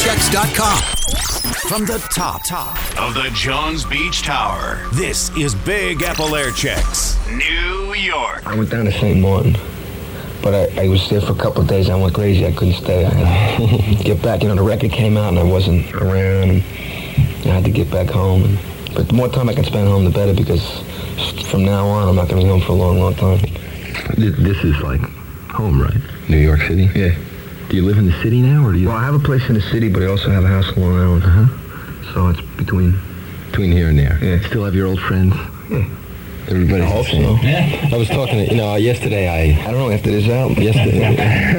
AppleAirChecks.com. From the top of the Johns Beach Tower, this is Big Apple Air Checks. New York. I went down to St. Martin, but I was there for a couple of days. I went crazy. I couldn't stay. I had to get back. You know, the record came out and I wasn't around, and I had to get back home. But the more time I can spend home, the better, because from now on, I'm not going to be home for a long, long time. This is like home, right? New York City? Yeah. Do you live in the city now, or do you? Well, I have a place in the city, but I also have a house in Long Island. So it's between here and there. Yeah. Still have your old friends? Yeah. Everybody's I hope the same. so. Yeah. I was talking to, yesterday I don't know, after this album. Yesterday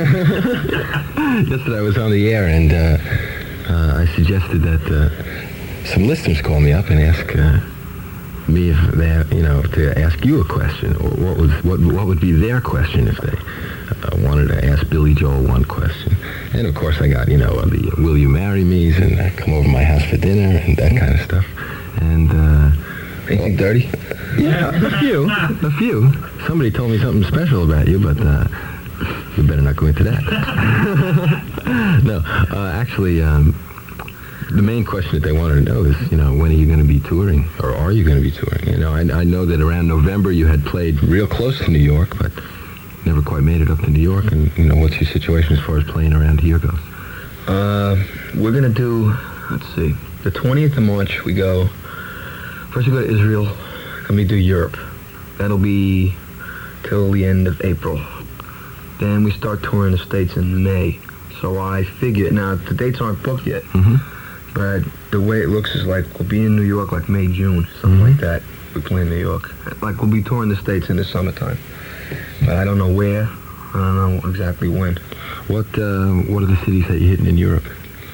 I was on the air, and I suggested that some listeners call me up and ask me if they, to ask you a question, or what would be their question if they wanted to ask Billy Joel one question. And of course I got, the will you marry me's, and come over to my house for dinner and that kind of stuff. And anything dirty? Yeah, a few. Somebody told me something special about you, but we better not go into that. No, actually, the main question that they wanted to know is, when are you going to be touring, or are you going to be touring? I know that around November you had played real close to New York, but never quite made it up to New York. And what's your situation as far as playing around here goes? We're going to do, let's see, the 20th of March we go. First we go to Israel, and we do Europe. That'll be till the end of April. Then we start touring the States in May. So I figure, now the dates aren't booked yet, but the way it looks is like we'll be in New York like May, June, something like that. We play in New York. Like we'll be touring the States in the summertime. But I don't know where. I don't know exactly when. What are the cities that you're hitting in Europe?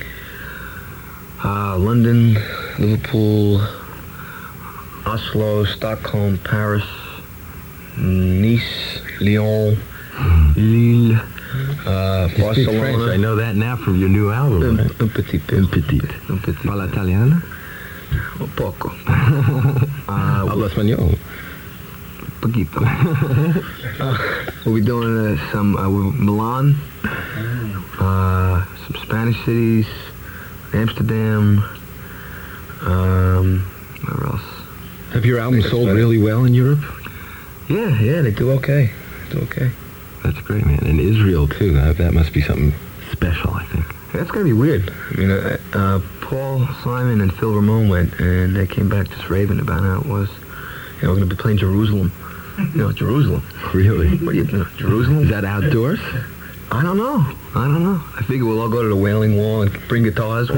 London, Liverpool, Oslo, Stockholm, Paris, Nice, Lyon, Lille, Barcelona. French. I know that now from your new album. Un petit peu. Un petit. Parla italiano? Un poco. Habla español. Poquito. We'll be doing some Milan, some Spanish cities, Amsterdam. Where else? Have your albums sold really well in Europe? Yeah, they do okay. That's great, man. And Israel too. That must be something special, I think. That's gotta be weird. Paul Simon and Phil Ramone went, and they came back just raving about how it was. We're gonna be playing Jerusalem. Jerusalem. Really? What do you think? Jerusalem? Is that outdoors? I don't know. I figure we'll all go to the Wailing Wall and bring guitars.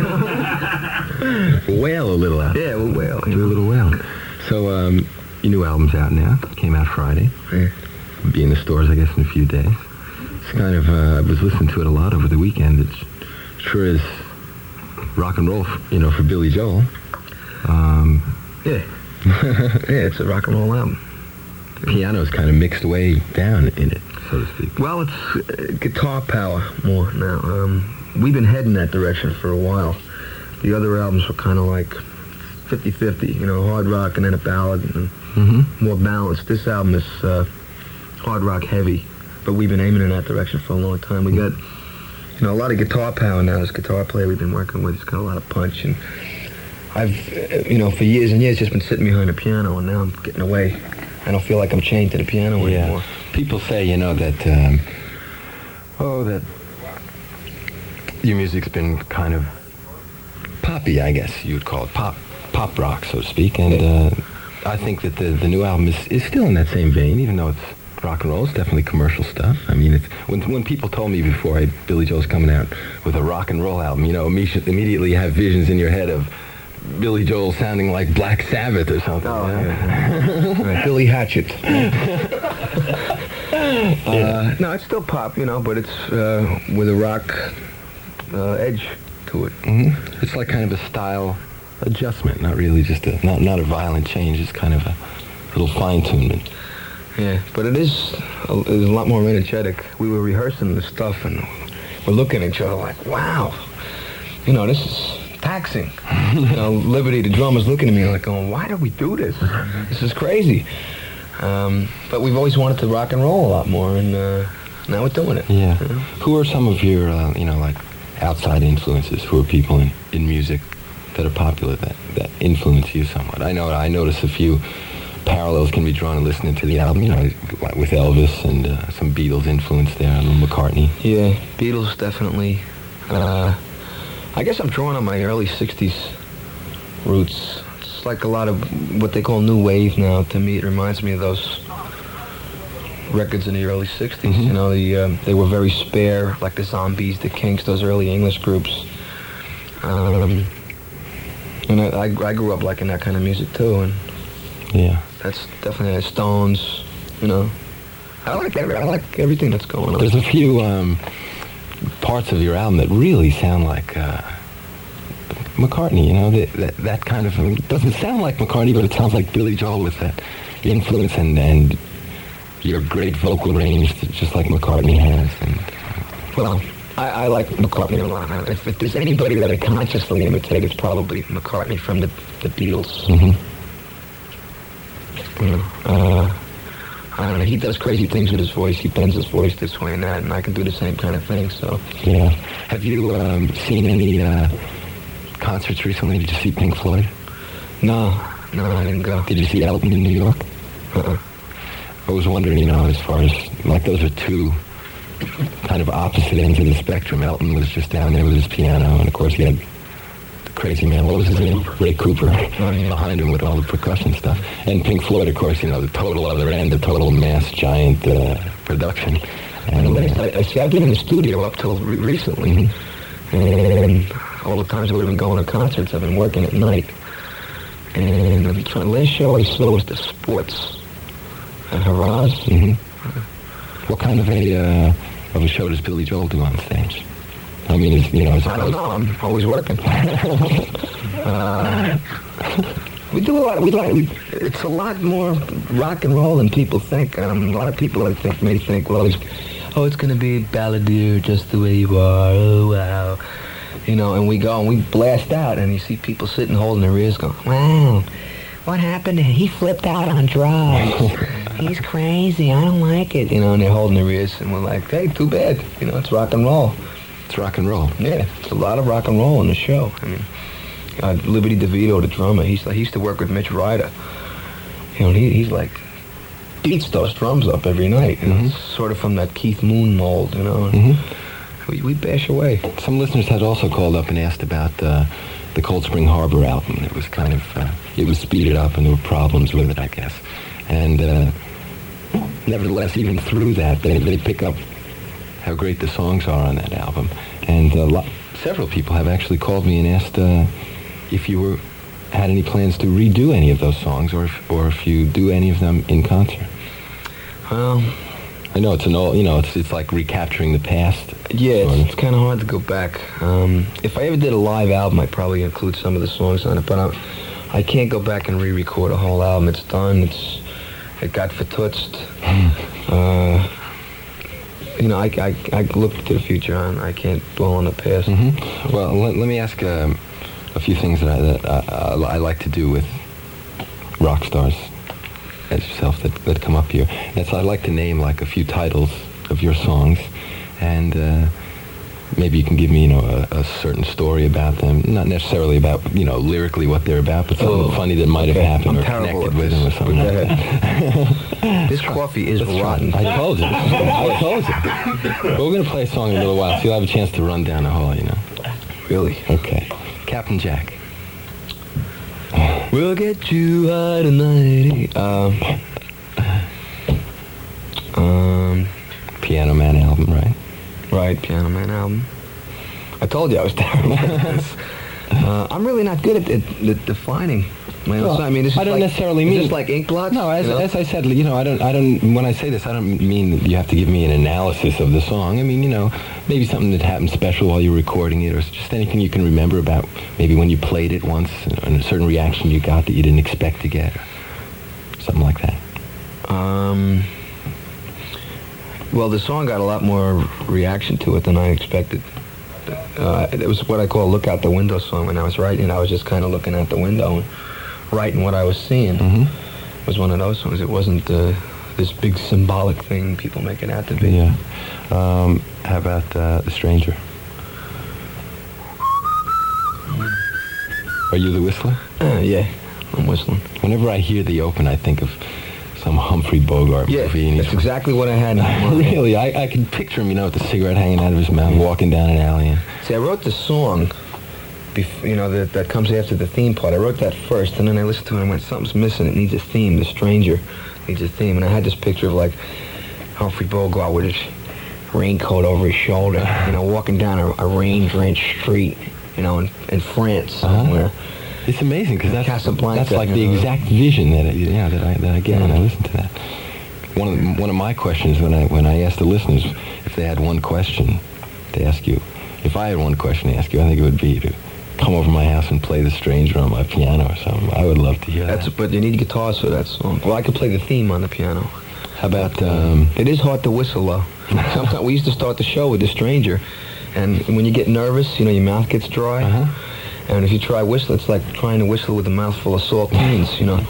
Wail a little out. Yeah, we'll wail. Do a little wail. So, your new album's out now. It came out Friday. Yeah. It'll be in the stores, I guess, in a few days. It's kind of, I was listening to it a lot over the weekend. It sure is rock and roll, for Billy Joel. Yeah. Yeah, it's a rock and roll album. Piano's kind of mixed way down in it, so to speak. Well, it's guitar power more now. We've been heading that direction for a while. The other albums were kind of like 50-50, hard rock and then a ballad and more balanced. This album is hard rock heavy, but we've been aiming in that direction for a long time. We got, a lot of guitar power now. This guitar player we've been working with, he's got a lot of punch, and I've, for years and years just been sitting behind the piano, and now I'm getting away. I don't feel like I'm chained to the piano anymore. People say, that your music's been kind of poppy, I guess you would call it, pop rock, so to speak. And I think that the new album is still in that same vein, even though it's rock and roll. It's definitely commercial stuff. I mean, it's when people told me before, hey, Billy Joel's coming out with a rock and roll album, immediately you have visions in your head of Billy Joel sounding like Black Sabbath or something. Oh, yeah. Right, Billy Hatchet. No, it's still pop, but it's with a rock edge to it. Mm-hmm. It's like kind of a style adjustment, not really just not a violent change. It's kind of a little fine-tunement. Yeah, but it is a lot more energetic. We were rehearsing this stuff, and we're looking at each other like, wow, this is taxing. Liberty, the drummer's looking at me like going, why do we do this? This is crazy. But we've always wanted to rock and roll a lot more, and now we're doing it. Yeah. Who are some of your, like outside influences? Who are people in music that are popular that influence you somewhat? I notice a few parallels can be drawn in listening to the album, like with Elvis and some Beatles influence there, and McCartney. Yeah, Beatles definitely. I guess I'm drawing on my early 60s roots. It's like a lot of what they call new wave now. To me, it reminds me of those records in the early 60s. Mm-hmm. They were very spare, like the Zombies, the Kinks, those early English groups. And I grew up liking that kind of music too, and yeah, that's definitely the Stones. I like everything that's going on. There's a few parts of your album that really sound like McCartney. That kind of doesn't sound like McCartney, but it sounds like Billy Joel with that influence and your great vocal range, just like McCartney has. And well, I like McCartney a lot. If there's anybody that I consciously imitate, it's probably McCartney from the Beatles. Mm-hmm. I don't know. He does crazy things with his voice. He bends his voice this way and that, and I can do the same kind of thing. So yeah. Have you seen any concerts recently? Did you see Pink Floyd? No, I didn't go. Did you see Elton in New York? I was wondering, as far as, like, those are two kind of opposite ends of the spectrum. Elton was just down there with his piano, and of course he had the crazy man, what was his name? Ray Cooper, behind him with all the percussion stuff. And Pink Floyd, of course, the total other end, the total mass giant production. And I've been in the studio up till recently, and all the times we've been going to concerts, I've been working at night. And the last show I saw was the Sports at Haraz. Mm-hmm. What kind of a show does Billy Joel do on stage? I mean, I don't know. I'm always working. We do a lot. It's a lot more rock and roll than people think. A lot of people, I think, may think, well, it's going to be Balladeer, Just the Way You Are. Oh wow, And we go and we blast out, and you see people sitting holding their ears, going, "Wow, what happened? He flipped out on drugs. He's crazy. I don't like it." And they're holding their ears, and we're like, "Hey, too bad. It's rock and roll." It's rock and roll. Yeah, it's a lot of rock and roll in the show. I mean, Liberty DeVito, the drummer, he used to work with Mitch Ryder. He's like beats those drums up every night. Mm-hmm. Sort of from that Keith Moon mold, Mm-hmm. We bash away. Some listeners had also called up and asked about the Cold Spring Harbor album. It was kind of it was speeded up, and there were problems with it, I guess. And nevertheless, even through that, they pick up how great the songs are on that album. And several people have actually called me and asked if you had any plans to redo any of those songs, or if you do any of them in concert. Well, I know it's like recapturing the past. Yeah, it's kind of hard to go back. If I ever did a live album, I'd probably include some of the songs on it, but I can't go back and re-record a whole album. It's done. It got vertutzt. I look to the future, and I can't dwell on the past. Mm-hmm. Well, let me ask a few things that I like to do with rock stars as yourself that come up here. And so I'd like to name like a few titles of your songs, and maybe you can give me a certain story about them. Not necessarily about lyrically what they're about, but something funny that might have happened or connected with them or something like that. This coffee is rotten. I told you. But we're going to play a song in a little while, so you'll have a chance to run down the hall, Really? Okay. Captain Jack. We'll get you high tonight. Piano Man album, right? Right, Piano Man album. I told you I was terrible at this. I'm really not good at defining. Well, I don't necessarily mean. Is this like ink blots? No, as I said, I don't. When I say this, I don't mean that you have to give me an analysis of the song. I mean, maybe something that happened special while you were recording it, or just anything you can remember about maybe when you played it once, and a certain reaction you got that you didn't expect to get, or something like that. Well, the song got a lot more reaction to it than I expected. It was what I call a look out the window song. When I was writing, I was just kind of looking out the window and writing what I was seeing. Mm-hmm. It was one of those songs. It wasn't this big symbolic thing people make it out to be. Yeah. How about The Stranger? Are you the whistler? Yeah, I'm whistling. Whenever I hear the open, I think of some Humphrey Bogart Yeah, movie. And that's exactly what I had in mind. Really, I can picture him, with the cigarette hanging out of his mouth, walking down an alley. And See, I wrote the song, that comes after the theme part. I wrote that first, and then I listened to it and went, something's missing. It needs a theme. The stranger needs a theme. And I had this picture of, like, Humphrey Bogart with his raincoat over his shoulder, walking down a rain-drenched street, in France somewhere. It's amazing because that's Casablanca, like the exact vision that I get when I listen to that. One of my questions when I ask the listeners if they had one question to ask you, if I had one question to ask you, I think it would be to come over my house and play The Stranger on my piano or something. I would love to hear that. But you need guitars for that song. Well, I could play the theme on the piano. How about It is hard to whistle though. Sometimes we used to start the show with The Stranger, and when you get nervous, your mouth gets dry. And if you try whistle, it's like trying to whistle with a mouthful of saltines, You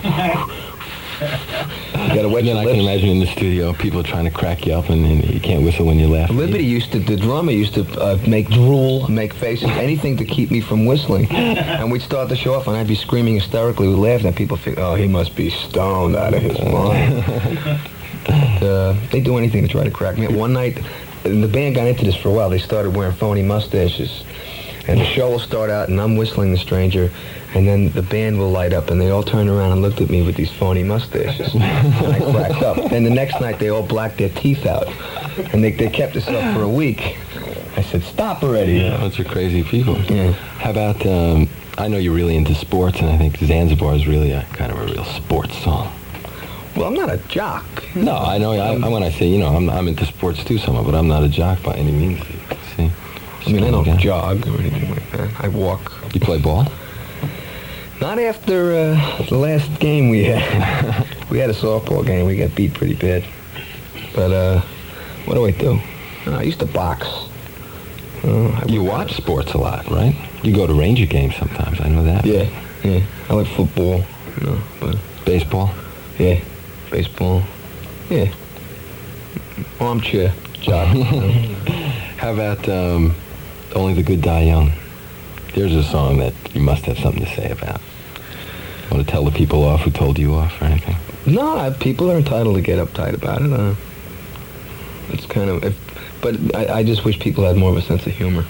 gotta wet And then your I lips. can imagine in the studio people trying to crack you up, and you can't whistle when you laugh. Liberty the drummer used to make drool, make faces, anything to keep me from whistling. And we'd start the show off, and I'd be screaming hysterically. We'd laugh, and people think, oh, he must be stoned out of his mind. They do anything to try to crack me up. One night, and the band got into this for a while. They started wearing phony mustaches. And the show will start out, and I'm whistling The Stranger, and then the band will light up, and they all turned around and looked at me with these phony mustaches. And I cracked up. And the next night, they all blacked their teeth out. And they kept this up for a week. I said, stop already. Yeah, bunch of crazy people. Yeah. How about, I know you're really into sports, and I think Zanzibar is really a real sports song. Well, I'm not a jock. No, I know. When I say, I'm into sports too somewhat, but I'm not a jock by any means. See? I mean, I don't jog or anything like that. I walk. You play ball? Not after the last game we had. We had a softball game. We got beat pretty bad. But what do I do? I used to box. You watch sports a lot, right? You go to Ranger games sometimes. I know that. Yeah. I like football. But Baseball? yeah, baseball. Yeah. Armchair job. How about Only the Good Die Young? There's a song that you must have something to say about. Want to tell the people off who told you off or anything? No, people are entitled to get uptight about it. It's kind of... But I just wish people had more of a sense of humor.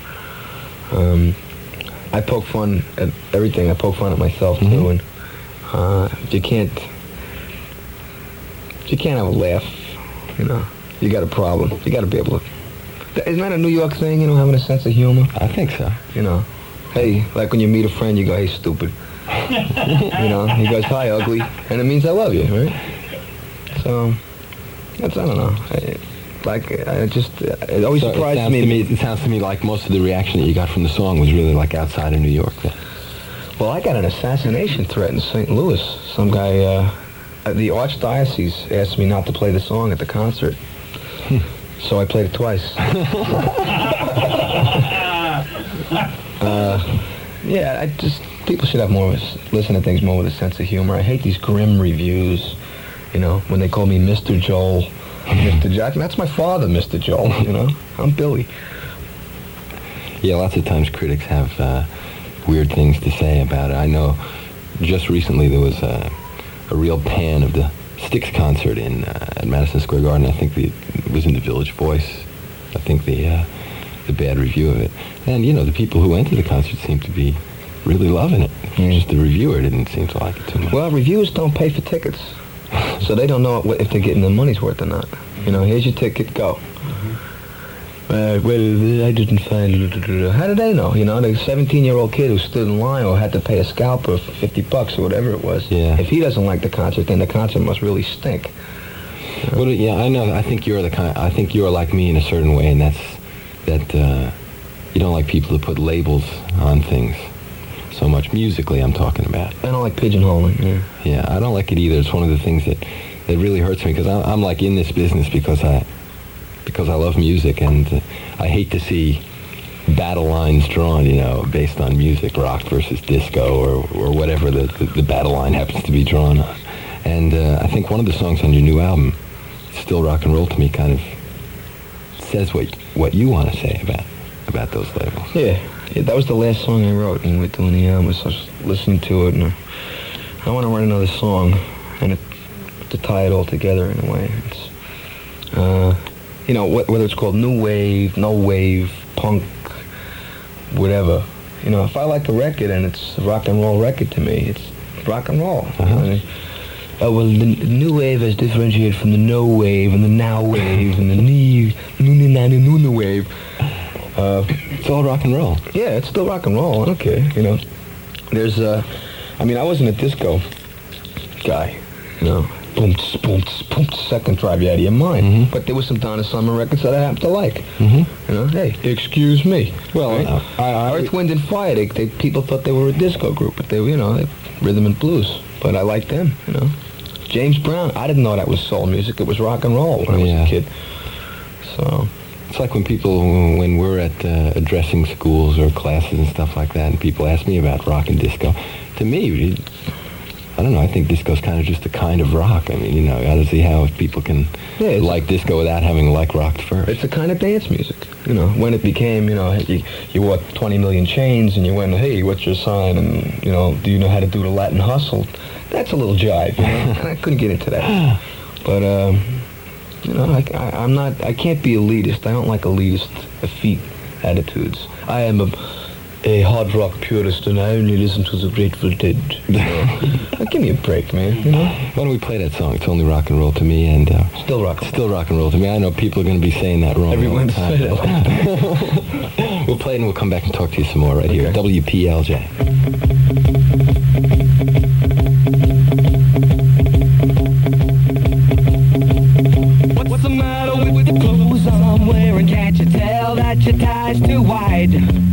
I poke fun at everything. I poke fun at myself, too. And you can't have a laugh, You got a problem. You got to be able to... Isn't that a New York thing, having a sense of humor? I think so. Hey, like when you meet a friend, you go, hey, stupid. He goes, hi, ugly. And it means I love you, right? So, I don't know. It always surprised me. It sounds to me like most of the reaction that you got from the song was really like outside of New York. Well, I got an assassination threat in St. Louis. Some guy, the Archdiocese asked me not to play the song at the concert. So I played it twice. People should have listen to things more with a sense of humor. I hate these grim reviews, when they call me Mr. Joel, Mr. Jack. That's my father, Mr. Joel, I'm Billy. Yeah, lots of times critics have weird things to say about it. I know just recently there was a real pan of the Styx concert at Madison Square Garden. I think it was in the Village Voice. I think the bad review of it. And, the people who went to the concert seemed to be really loving it. Just the reviewer didn't seem to like it too much. Well, reviewers don't pay for tickets. So they don't know if they're getting their money's worth or not. Here's your ticket, go. Well, I didn't find it. How did they know? The 17-year-old kid who stood in line or had to pay a scalper for $50 or whatever it was. Yeah. If he doesn't like the concert, then the concert must really stink. Well, yeah, I know. I think you're like me in a certain way, and that's that you don't like people to put labels on things so much. Musically, I'm talking about. I don't like pigeonholing. Yeah, I don't like it either. It's one of the things that really hurts me because I'm like in this business because I love music, and I hate to see battle lines drawn, based on music, rock versus disco or whatever the battle line happens to be drawn on. And I think one of the songs on your new album, Still Rock and Roll to Me, kind of says what you want to say about those labels. Yeah, Yeah, that was the last song I wrote when we were doing the album. I was listening to it, and I want to write another song, and to tie it all together in a way. It's, you know, whether it's called new wave, no wave, punk, whatever. You know, if I like a record and it's a rock and roll record to me, it's rock and roll. Well, the new wave is differentiated from the no wave and the now wave and the new wave. It's all rock and roll. Yeah, it's still rock and roll. I don't care, you know. There's, I mean, I wasn't a disco guy, you know. Boom, boom, boom, second drive you out of your mind. Mm-hmm. But there was some Donna Summer records that I happened to like. Mm-hmm. You know, hey, excuse me. Well, right? Earth, Wind and Fire, people thought they were a disco group, but they were, you know, rhythm and blues. But I liked them, you know. James Brown, I didn't know that was soul music. It was rock and roll when I was a kid. So it's like when we're at addressing schools or classes and stuff like that, and people ask me about rock and disco. To me, I don't know, I think disco's kind of just a kind of rock. I mean, you know, I don't see how people can like disco without having liked rock first. It's a kind of dance music, you know. When it became, you know, you wore 20 million chains and you went, hey, what's your sign? And, you know, do you know how to do the Latin hustle? That's a little jive, you know. And I couldn't get into that. But, you know, I can't be elitist. I don't like elitist, effete attitudes. I am a hard rock purist, and I only listen to the Grateful Dead. You know? Give me a break, man. You know. Why don't we play that song? It's only rock and roll to me, and still rock. Still rock and roll to me. I know people are going to be saying that wrong. Everyone say that. We'll play it, and we'll come back and talk to you some more right here. WPLJ. What's the matter with the clothes I'm wearing? Can't you tell that your tie's too wide?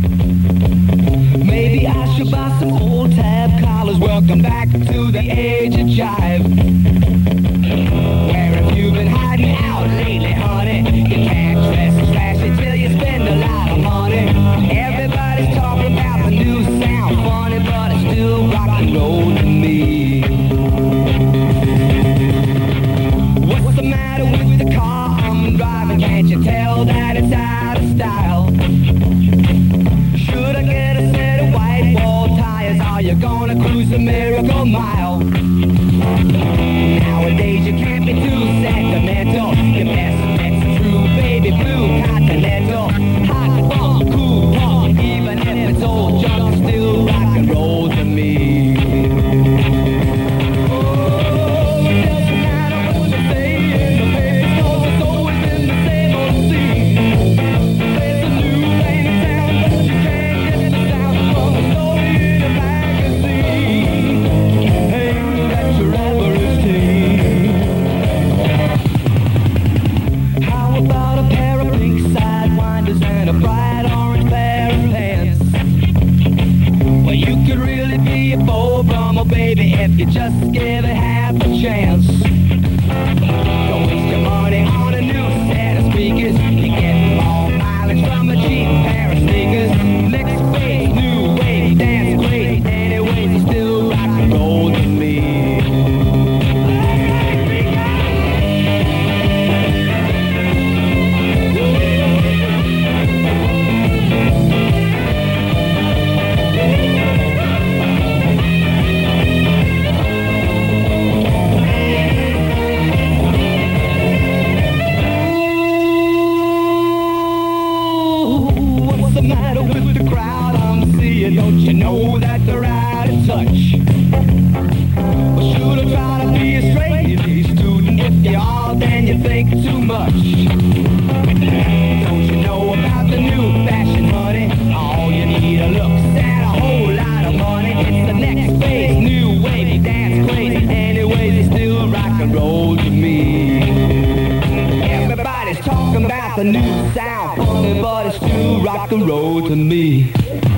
Maybe I should buy some old tab collars. Welcome back to the age of jive. Where have you been hiding out lately, honey? You can't dress as flashy till you spend a lot of money. Everybody's talking about the new sound, funny, but it's still rock and roll to me. What's the matter with the car I'm driving? Can't you tell that it's out of style? Should I get a set of white wall tires? Are you gonna cruise a miracle mile? Nowadays you can't be too sentimental. Your best bet's a true baby blue continental. Hot funk, cool punk, even if it's old junk, still rock and roll to me. Baby, if you just give it half a chance. Don't waste your money on a new set of speakers. You get more mileage from a cheap pair of sneakers. Mixed bass, new wave, dance great. Anyways, it's still rock and roll to me. Don't you know that they're out of touch? Or should I try to be a straight student? If you are, then you think too much. Don't you know about the new fashion, honey? All you need are looks and a whole lot of money. It's the next phase, new wave, dance crazy. Anyways, it's still rock and roll to me. Everybody's talking about the new sound, funny, but it's still rock and roll to me.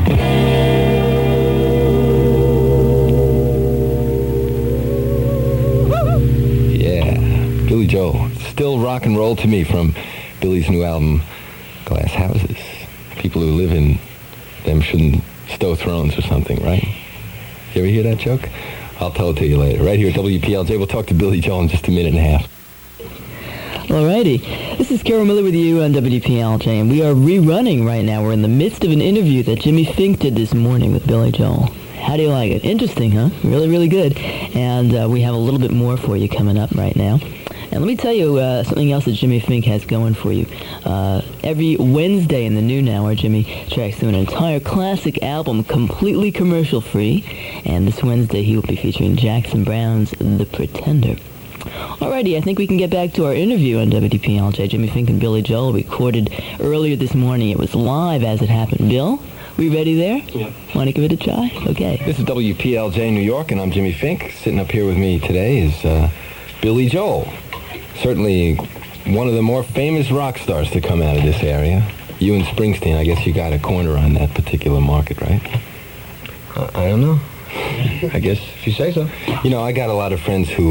Billy Joel, still rock and roll to me from Billy's new album, Glass Houses. People who live in them shouldn't stow thrones or something, right? You ever hear that joke? I'll tell it to you later. Right here at WPLJ, we'll talk to Billy Joel in just a minute and a half. Alrighty. This is Carol Miller with you on WPLJ, and we are rerunning right now. We're in the midst of an interview that Jimmy Fink did this morning with Billy Joel. How do you like it? Interesting, huh? Really, really good. And we have a little bit more for you coming up right now. And let me tell you something else that Jimmy Fink has going for you. Every Wednesday in the noon hour, Jimmy tracks through an entire classic album, completely commercial-free. And this Wednesday, he will be featuring Jackson Browne's The Pretender. Alrighty, I think we can get back to our interview on WPLJ. Jimmy Fink and Billy Joel recorded earlier this morning. It was live as it happened. Bill, we ready there? Yeah. Want to give it a try? Okay. This is WPLJ New York, and I'm Jimmy Fink. Sitting up here with me today is Billy Joel. Certainly one of the more famous rock stars to come out of this area. You and Springsteen, I guess you got a corner on that particular market, right? I don't know. I guess if you say so. You know, I got a lot of friends who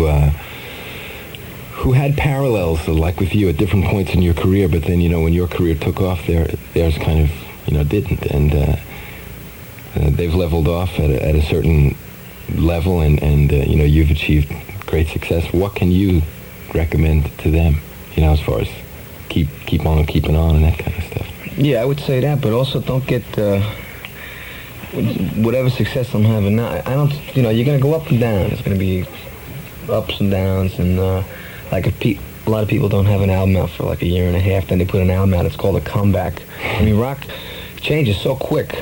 had parallels, like with you, at different points in your career, but then, you know, when your career took off, theirs kind of, you know, didn't. And they've leveled off at a certain level, and you know, you've achieved great success. What can you recommend to them, you know, as far as keep on keeping on and that kind of stuff? Yeah, I would say that, but also don't get whatever success I'm having now. I don't, you know, you're going to go up and down. It's going to be ups and downs, and like if a lot of people don't have an album out for like a year and a half, then they put an album out. It's called a comeback. I mean, rock changes so quick.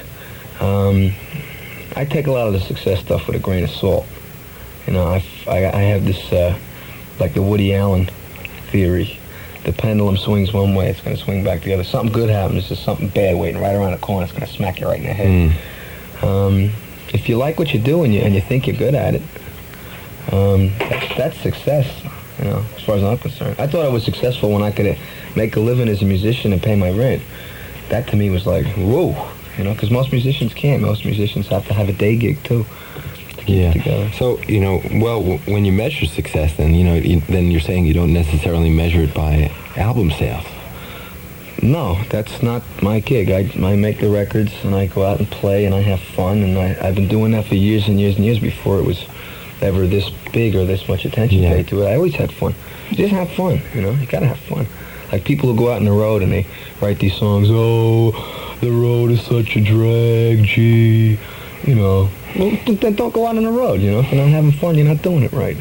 I take a lot of the success stuff with a grain of salt. You know, I have this like the Woody Allen theory. The pendulum swings one way, it's going to swing back the other. Something good happens, there's something bad waiting right around the corner. It's going to smack you right in the head. If you like what you do and you think you're good at it, that's success, you know, as far as I'm concerned. I thought I was successful when I could make a living as a musician and pay my rent. That to me was like, whoa, you know, because most musicians can't. Most musicians have to have a day gig too. Yeah. Together. So, you know, well, when you measure success, then, you know, then you're saying you don't necessarily measure it by album sales. No, that's not my gig. I make the records, and I go out and play, and I have fun, and I've been doing that for years and years and years before it was ever this big or this much attention paid to it. I always had fun. You just have fun, you know? You gotta have fun. Like people who go out on the road and they write these songs, oh, the road is such a drag, gee, you know. Well, then don't go out on the road, you know. If you're not having fun, you're not doing it right.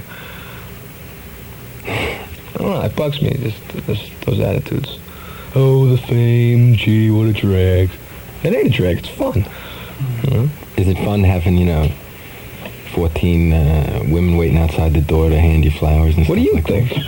I don't know, it bugs me, just those attitudes. Oh, the fame, gee, what a drag. It ain't a drag, it's fun. You know? Is it fun having, you know, 14 women waiting outside the door to hand you flowers and what stuff do you like think?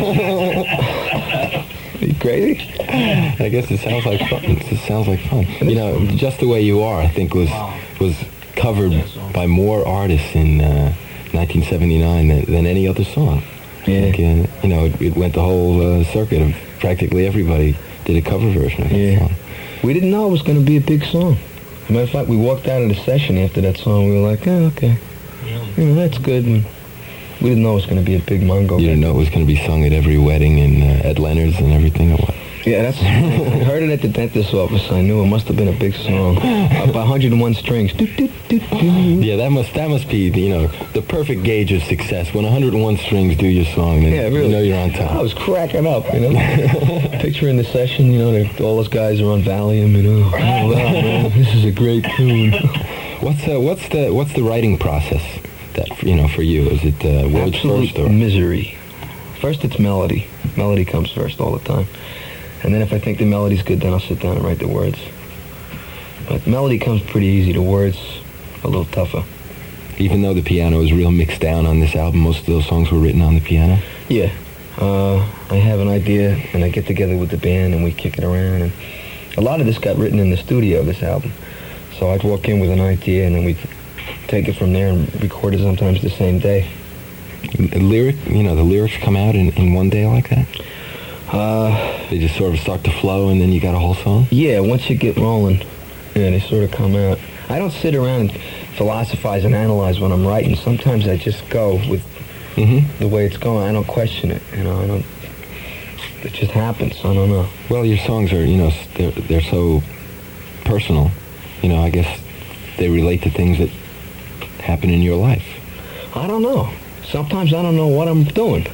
Are you crazy? I guess it sounds like fun. It sounds like fun. You know, Just the Way You Are, I think, was covered by more artists in 1979 than any other song. Yeah. Like, you know, it went the whole circuit of practically everybody did a cover version of that song. We didn't know it was going to be a big song. As a matter of fact, we walked out of the session after that song. We were like, oh, okay. You know, that's good. We didn't know it was going to be a big Mongo. You didn't know it was going to be sung at every wedding and at Leonard's and everything, or what? Yeah, that's. I heard it at the dentist's office. I knew it must have been a big song. Up 101 strings. Yeah, that must be, you know, the perfect gauge of success. When 101 strings do your song, then really. You know you're on top. I was cracking up, you know. Picturing the session, you know, all those guys are on Valium, you know. Oh, wow, man, this is a great tune. What's the writing process that, you know, for you? Is it words Absolute first or misery? First, it's melody. Melody comes first all the time. And then if I think the melody's good, then I'll sit down and write the words. But melody comes pretty easy. The words a little tougher. Even though the piano is real mixed down on this album, most of those songs were written on the piano? Yeah. I have an idea, and I get together with the band, and we kick it around. And a lot of this got written in the studio, this album. So I'd walk in with an idea, and then we'd take it from there and record it sometimes the same day. The lyrics come out in one day like that? They just sort of start to flow, and then you got a whole song? Yeah, once you get rolling, yeah, they sort of come out. I don't sit around and philosophize and analyze when I'm writing. Sometimes I just go with the way it's going. I don't question it, you know. It just happens. I don't know. Well, your songs are, you know, they're so personal. You know, I guess they relate to things that happen in your life. I don't know. Sometimes I don't know what I'm doing.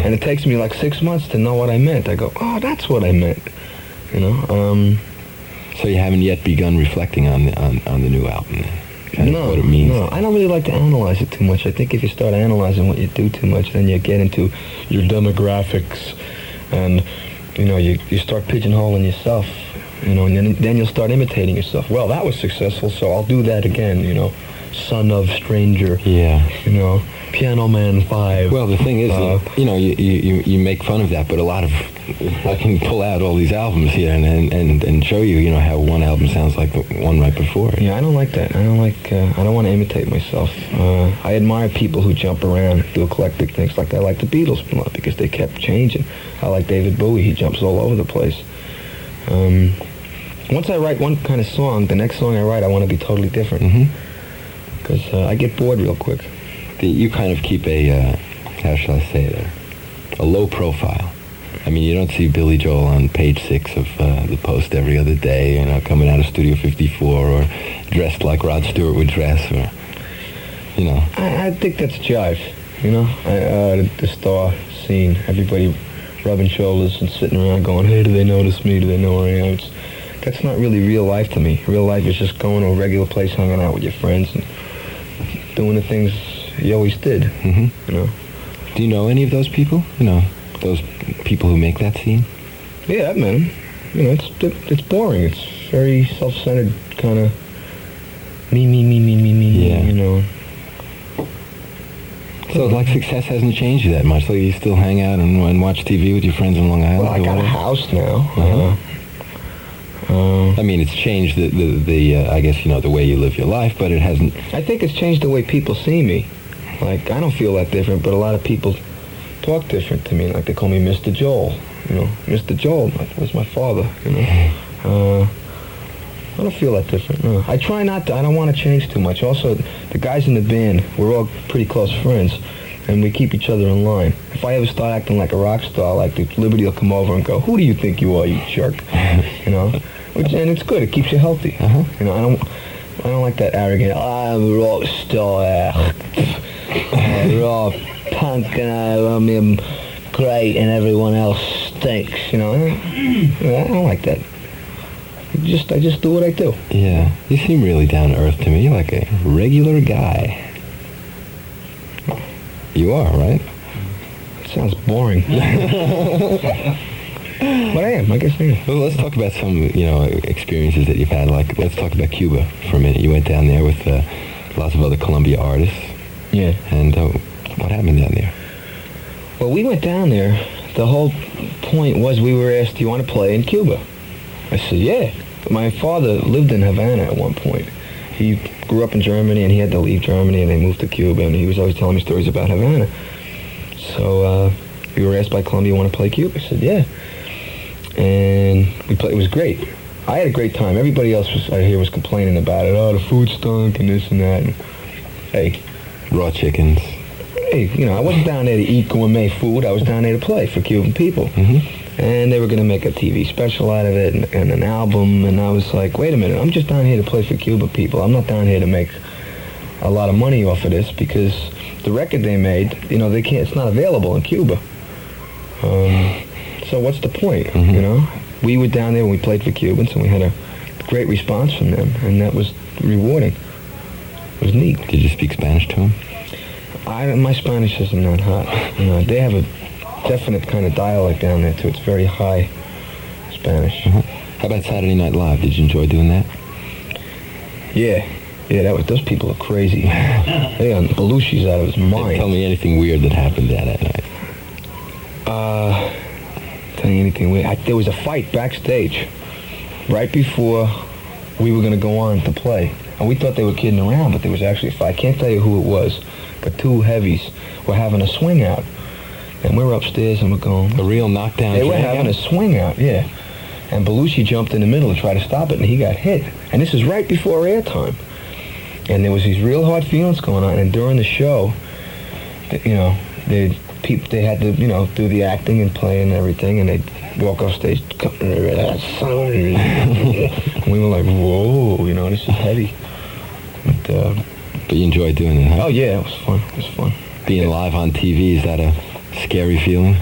And it takes me like 6 months to know what I meant. I go, oh, that's what I meant. You know? So you haven't yet begun reflecting on the new album, then? Kind of what it means. No, I don't really like to analyze it too much. I think if you start analyzing what you do too much, then you get into your demographics, and you start pigeonholing yourself, and then you'll start imitating yourself. Well, that was successful, so I'll do that again. Son of Stranger. Yeah. Piano Man 5. Well, the thing is, you make fun of that, but a lot of I can pull out all these albums here and show you, how one album sounds like the one right before it. Yeah, I don't like that. I don't want to imitate myself. I admire people who jump around, do eclectic things. Like I like the Beatles a lot because they kept changing. I like David Bowie. He jumps all over the place. Once I write one kind of song, the next song I write, I want to be totally different. Because I get bored real quick. You kind of keep a, how shall I say it, a low profile. I mean, you don't see Billy Joel on page 6 of the Post every other day, coming out of Studio 54 or dressed like Rod Stewart would dress, or, I think that's jive, the star scene, everybody rubbing shoulders and sitting around going, hey, do they notice me? Do they know where I am? That's not really real life to me. Real life is just going to a regular place, hanging out with your friends, and doing the things you always did, Do you know any of those people? Those people who make that scene? Yeah, I've met them. It's boring. It's very self-centered, kind of me, yeah. So, like, success hasn't changed you that much? Like, you still hang out and watch TV with your friends in Long Island? Well, I got a house now. I mean, it's changed the I guess, the way you live your life, but it hasn't... I think it's changed the way people see me. Like, I don't feel that different, but a lot of people talk different to me. Like, they call me Mr. Joel. Mr. Joel was my father, I don't feel that different, no. I try not to. I don't want to change too much. Also, the guys in the band, we're all pretty close friends, and we keep each other in line. If I ever start acting like a rock star, like Liberty will come over and go, who do you think you are, you jerk? And it's good. It keeps you healthy. I don't like that arrogant, I'm a rock star, rock punk, and I'm great and everyone else stinks, I don't like that. I just do what I do. Yeah, you seem really down to earth to me, like a regular guy. You are, right? It sounds boring. But I am. I guess I am. Well, let's talk about some, experiences that you've had. Like, let's talk about Cuba for a minute. You went down there with lots of other Columbia artists. Yeah. And what happened down there? Well, we went down there. The whole point was we were asked, do you want to play in Cuba? I said, yeah. My father lived in Havana at one point. He grew up in Germany, and he had to leave Germany, and they moved to Cuba, and he was always telling me stories about Havana. So we were asked by Columbia, want to play Cuba? I said, yeah. And we played. It was great. I had a great time. Everybody else was complaining about it. Oh, the food stunk and this and that. And, hey. Raw chickens. Hey, I wasn't down there to eat gourmet food. I was down there to play for Cuban people. And they were going to make a TV special out of it and an album. And I was like, wait a minute. I'm just down here to play for Cuban people. I'm not down here to make a lot of money off of this because the record they made, they can't. It's not available in Cuba. So what's the point, We were down there and we played for Cubans, and we had a great response from them, and that was rewarding. It was neat. Did you speak Spanish to them? My Spanish isn't that hot. They have a definite kind of dialect down there, too. It's very high Spanish. How about Saturday Night Live? Did you enjoy doing that? Yeah, those people are crazy. Belushi's out of his mind. Tell me anything weird that happened that night. Tell you anything weird. There was a fight backstage right before we were going to go on to play. And we thought they were kidding around, but there was actually a fight. I can't tell you who it was, but two heavies were having a swing out. And we were upstairs and we're going... A real knockdown? They were having a swing out, yeah. And Belushi jumped in the middle to try to stop it, and he got hit. And this is right before airtime. And there was these real hard feelings going on. And during the show, they had to, do the acting and play and everything, and they'd walk off stage, and we were like, whoa, this is heavy. But you enjoyed doing it, huh? Oh, yeah, it was fun. It was fun. Being live on TV, is that a scary feeling?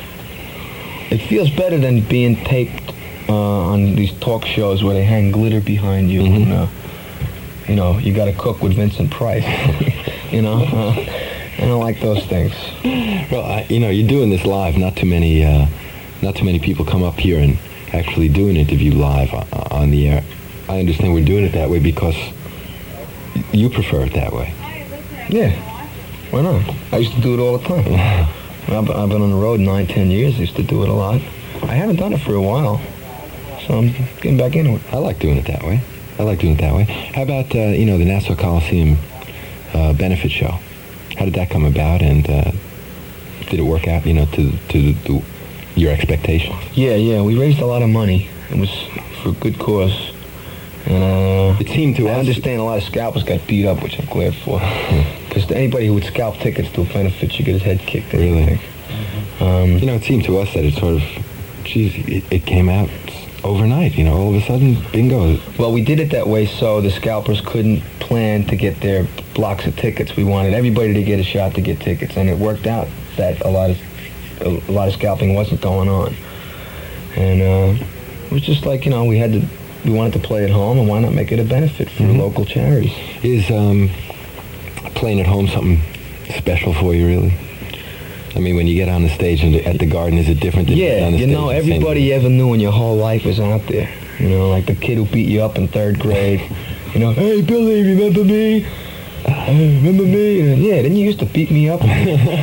It feels better than being taped on these talk shows where they hang glitter behind you. Mm-hmm. And, you know, you got to cook with Vincent Price. You know, I don't like those things. Well, you know, you're doing this live. Not too many people come up here and actually do an interview live on the air. I understand we're doing it that way because you prefer it that way. Yeah, why not? I used to do it all the time. I've been on the road 9-10 years. I used to do it a lot. I haven't done it for a while, so I'm getting back into it. I like doing it that way. How about, you know, the Nassau Coliseum benefit show? How did that come about, and did it work out, you know, to your expectations? Yeah, we raised a lot of money. It was for a good cause. And it seemed to I us... understand a lot of scalpers got beat up, which I'm glad for. Because anybody who would scalp tickets to a benefit should get his head kicked. Really? You know, it seemed to us that it sort of, geez, it came out overnight, you know, all of a sudden, bingo. Well, we did it that way so the scalpers couldn't plan to get their blocks of tickets. We wanted everybody to get a shot to get tickets, and it worked out that a lot of scalping wasn't going on. And it was just like, you know, we wanted to play at home, and why not make it a benefit for local charities? Is playing at home something special for you, really? I mean, when you get on the stage at the Garden, is it different than on the stage? You know, everybody you ever knew in your whole life is out there. You know, like the kid who beat you up in 3rd grade. You know, hey, Billy, remember me? Remember me? And, yeah, then you used to beat me up.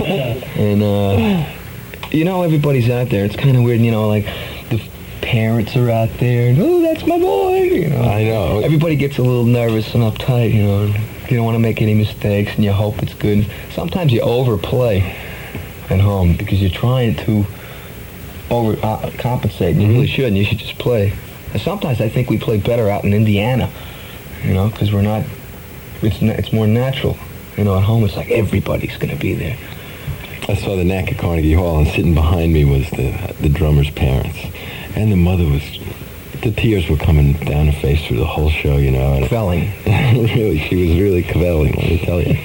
And, you know, everybody's out there. It's kind of weird, you know, like the parents are out there. And, oh, that's my boy. You know, I know. Everybody gets a little nervous and uptight, you know. You don't want to make any mistakes, and you hope it's good. Sometimes you overplay at home because you're trying to compensate, and you really shouldn't. You should just play. And sometimes I think we play better out in Indiana, you know, because we're not. It's more natural, you know. At home, it's like everybody's going to be there. I saw the Knack at Carnegie Hall, and sitting behind me was the drummer's parents, and the mother was. The tears were coming down her face through the whole show, you know. And Quelling. Really, she was really quelling, let me tell you.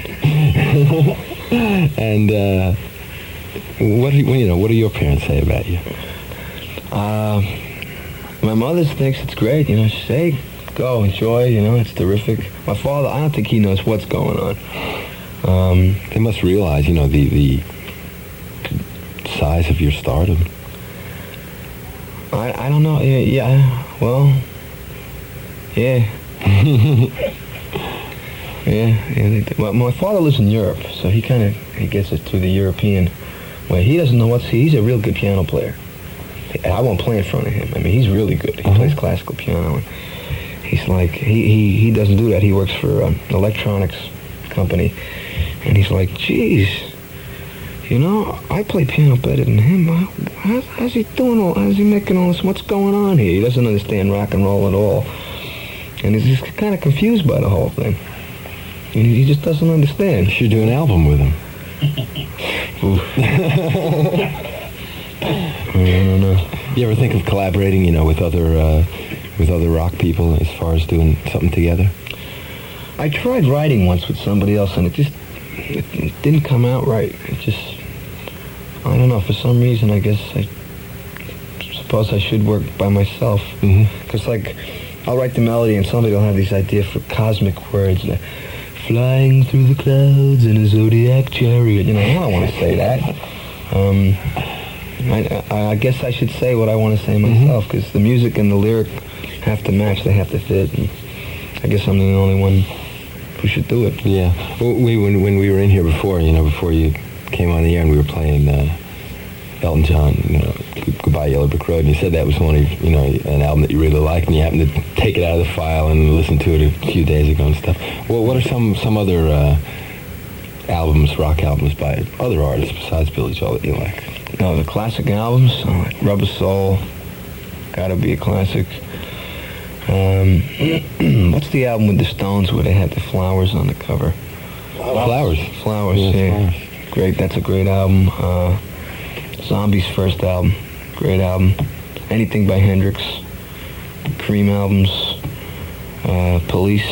And what do your parents say about you? My mother thinks it's great, you know. She says, hey, go, enjoy, you know, it's terrific. My father, I don't think he knows what's going on. They must realize, you know, the size of your stardom. I don't know. Yeah. Well, yeah. Yeah. Well, my father lives in Europe, so he gets it through the European way. He doesn't know he's a real good piano player. I won't play in front of him. I mean, he's really good. He plays classical piano. And he's like, he doesn't do that. He works for an electronics company, and he's like, geez. You know, I play piano better than him. How's he doing all? How's he making all this? What's going on here? He doesn't understand rock and roll at all, and he's just kind of confused by the whole thing. And he just doesn't understand. You should do an album with him. I don't know. You ever think of collaborating, you know, with other rock people as far as doing something together? I tried writing once with somebody else, and it didn't come out right. It just, I don't know, for some reason, I guess I suppose I should work by myself. Because, like, I'll write the melody and somebody will have these ideas for cosmic words, like, flying through the clouds in a zodiac chariot. You know, I don't want to say that. I guess I should say what I want to say myself, because the music and the lyric have to match, they have to fit. And I guess I'm the only one who should do it. Yeah. Well, when we were in here before, you know, before you came on the air, and we were playing Elton John, you know, Goodbye Yellow Brick Road, and you said that was one of, you know, an album that you really liked, and you happened to take it out of the file and listen to it a few days ago and stuff. Well, what are some other albums, rock albums by other artists besides Billy Joel that you like? No, the classic albums, like Rubber Soul, gotta be a classic. What's the album with the Stones where they had the flowers on the cover? Flowers. Flowers, yeah. Flowers. Great, that's a great album. Zombies' first album, great album. Anything by Hendrix. Cream albums. Police.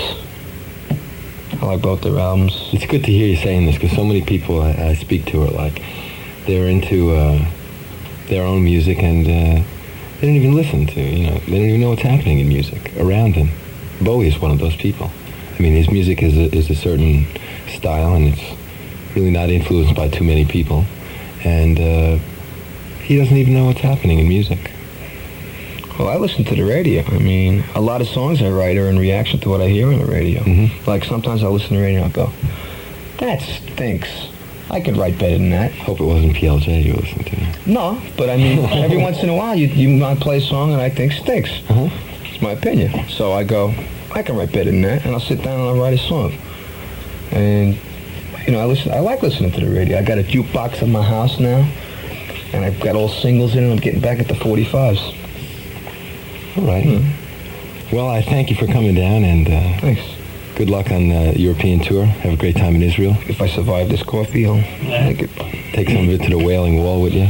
I like both their albums. It's good to hear you saying this, because so many people I speak to are like, They're into their own music, and they don't even listen to, they don't even know what's happening in music around them. Bowie is one of those people. I mean, his music is a certain style, and it's really not influenced by too many people. And he doesn't even know what's happening in music. Well, I listen to the radio. I mean, a lot of songs I write are in reaction to what I hear on the radio. Mm-hmm. Like, sometimes I listen to the radio and I go, that stinks. I could write better than that. Hope it wasn't PLJ you listened to. No, but I mean, every once in a while you might play a song and I think stinks. Uh-huh. It's my opinion. So I go, I can write better than that, and I'll sit down and I'll write a song. And, I like listening to the radio. I got a jukebox in my house now, and I've got all singles in it. I'm getting back at the 45s. All right. Mm-hmm. Well, I thank you for coming down, and Thanks. good luck on the European tour. Have a great time in Israel. If I survive this coffee, I'll make it. Take some of it to the Wailing Wall with you.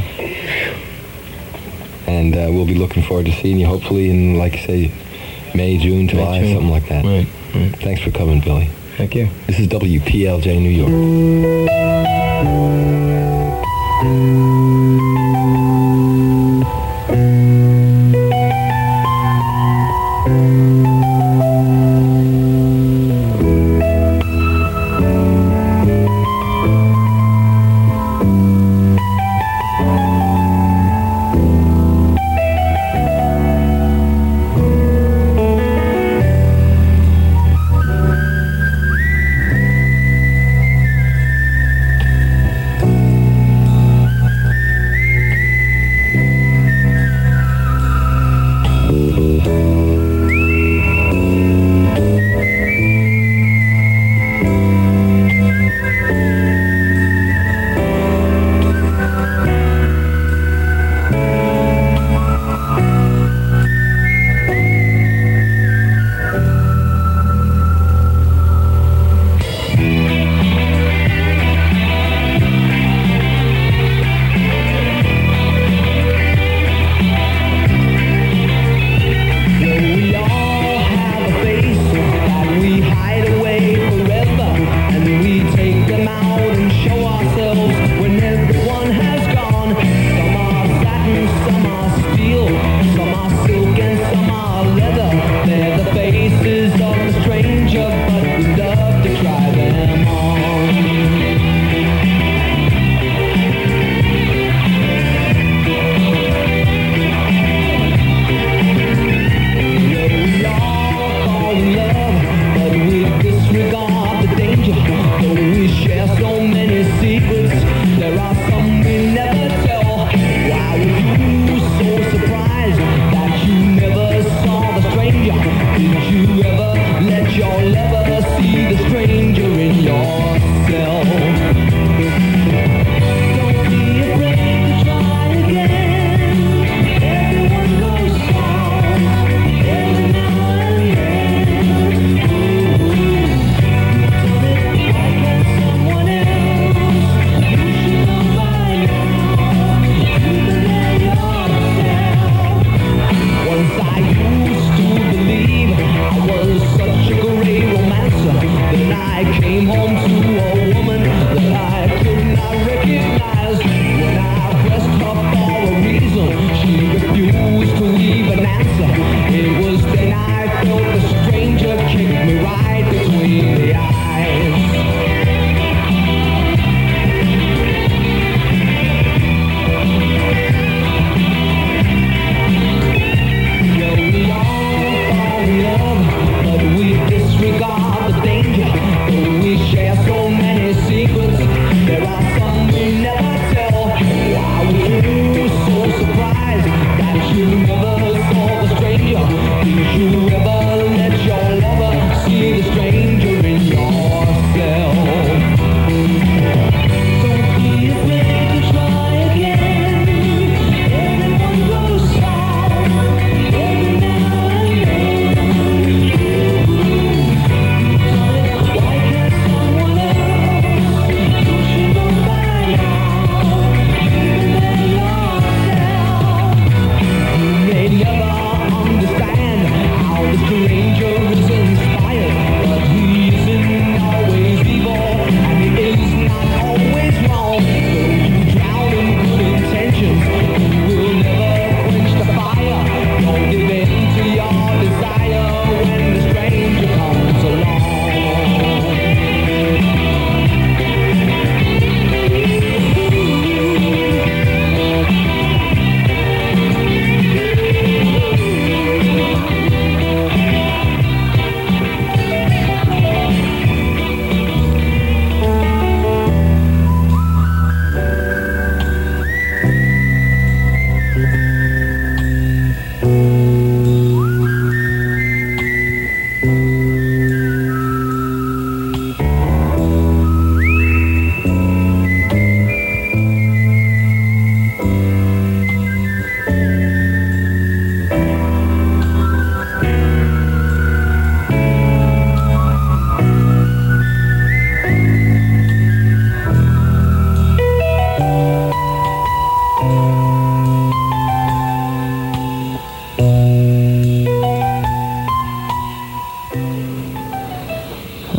And we'll be looking forward to seeing you, hopefully in, like you say, May, June, July, June. something like that. Right. Thanks for coming, Billy. Thank you. This is WPLJ New York.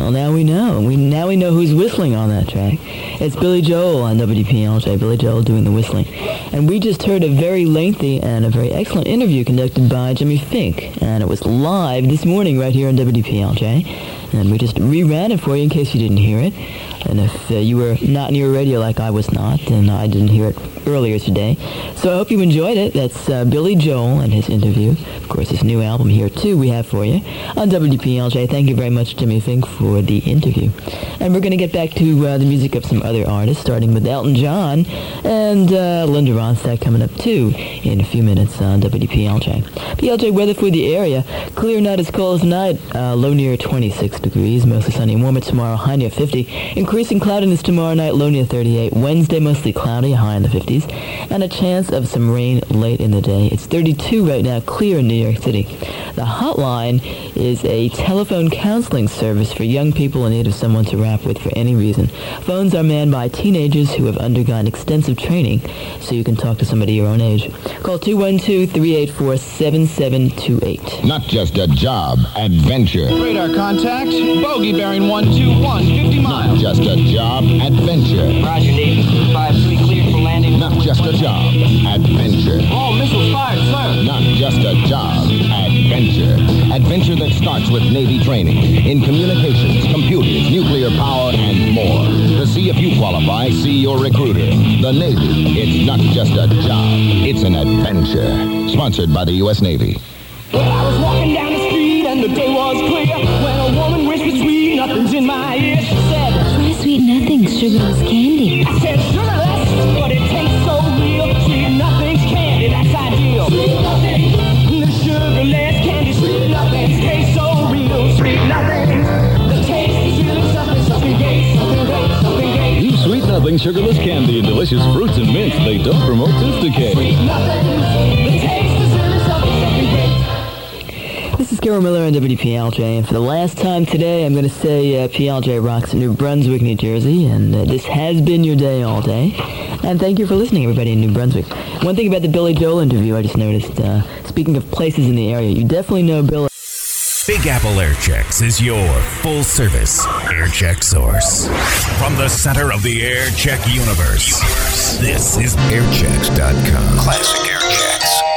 Well, now we know. Now we know who's whistling on that track. It's Billy Joel on WPLJ. Billy Joel doing the whistling. And we just heard a very lengthy and a very excellent interview conducted by Jimmy Fink. And it was live this morning right here on WPLJ. And we just reran it for you in case you didn't hear it. And if you were not near a radio like I was not, and I didn't hear it earlier today. So I hope you enjoyed it. That's Billy Joel and his interview. Of course, his new album here, too, we have for you on WPLJ. Thank you very much, Jimmy Fink, for the interview. And we're going to get back to the music of some other artists, starting with Elton John and Linda Ronstadt coming up, too, in a few minutes on WPLJ. PLJ weather for the area. Clear, not as cold as tonight. Low near 26 degrees. Mostly sunny and warmer tomorrow, high near 50. Increasing cloudiness tomorrow night, low near 38. Wednesday, mostly cloudy, high in the 50s. And a chance of some rain late in the day. It's 32 right now, clear in New York City. The hotline is a telephone counseling service for young people in need of someone to rap with for any reason. Phones are manned by teenagers who have undergone extensive training, so you can talk to somebody your own age. Call 212-384-7728. Not just a job, adventure. Radar contact, bogey bearing 121, 50 miles. Not just a job, adventure. Roger, Navy 253, cleared for landing. Not just a job, adventure. All missiles fired, sir. Not just a job, adventure. Adventure that starts with Navy training in communications, computers, nuclear power, and more. To see if you qualify, see your recruiter. The Navy. It's not just a job. It's an adventure. Sponsored by the U.S. Navy. Well, I was walking down the street and the day was clear when a woman whispered sweet nothings in my ear. She said, "Try sweet nothings, sugarless candy." I said, sugarless, but it tastes so real. Sweet nothings candy, that's ideal. Sweet nothings, the sugarless candy. Sweet nothings taste so real. Sweet nothings, the taste is really something, something great, something great, something great. Use Sweet Nothing sugarless candy and delicious fruits and mints. They don't promote tooth decay. Sweet nothings, the taste is really something, something great. This is Carol Miller on WPLJ, and for the last time today, I'm going to say PLJ rocks in New Brunswick, New Jersey, and this has been your day all day. And thank you for listening, everybody in New Brunswick. One thing about the Billy Joel interview I just noticed, speaking of places in the area, you definitely know Billy. Big Apple Air Checks is your full-service air check source. From the center of the air check universe, this is airchecks.com. Classic Air Checks.